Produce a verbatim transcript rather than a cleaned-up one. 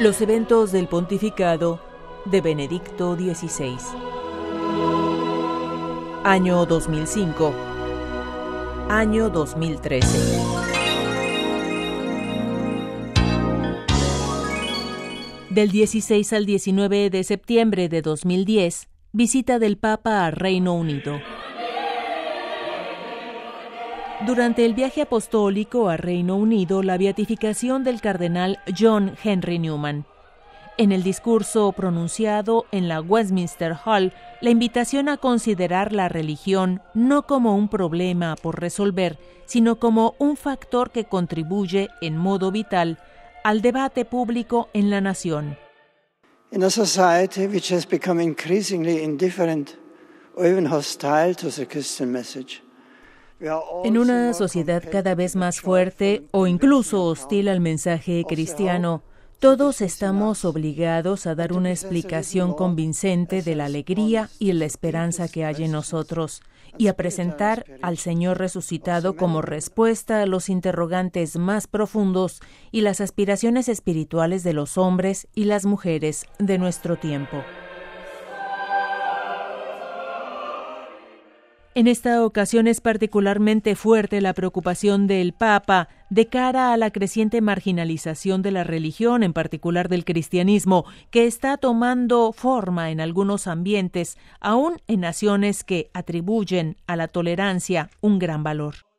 Los eventos del pontificado de Benedicto dieciséis. Año dos mil cinco. Año dos mil trece. Del dieciséis al diecinueve de septiembre de dos mil diez, visita del Papa a Reino Unido. Durante el viaje apostólico a Reino Unido, la beatificación del cardenal John Henry Newman. En el discurso pronunciado en la Westminster Hall, la invitación a considerar la religión no como un problema por resolver, sino como un factor que contribuye en modo vital al debate público en la nación. In a society which has become increasingly indifferent or even hostile to the Christian message. En una sociedad cada vez más fuerte o incluso hostil al mensaje cristiano, todos estamos obligados a dar una explicación convincente de la alegría y la esperanza que hay en nosotros y a presentar al Señor resucitado como respuesta a los interrogantes más profundos y las aspiraciones espirituales de los hombres y las mujeres de nuestro tiempo. En esta ocasión es particularmente fuerte la preocupación del Papa de cara a la creciente marginalización de la religión, en particular del cristianismo, que está tomando forma en algunos ambientes, aún en naciones que atribuyen a la tolerancia un gran valor.